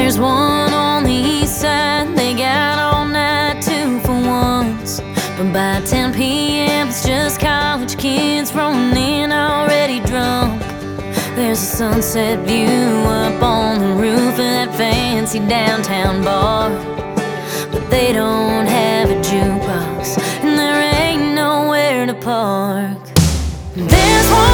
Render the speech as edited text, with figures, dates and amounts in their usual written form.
There's one on the east side, they got all night 2 for ones. But by 10 p.m. it's just college kids rolling in already drunk. There's a sunset view up on the roof of that fancy downtown bar, but they don't have a jukebox and there ain't nowhere to park. There's one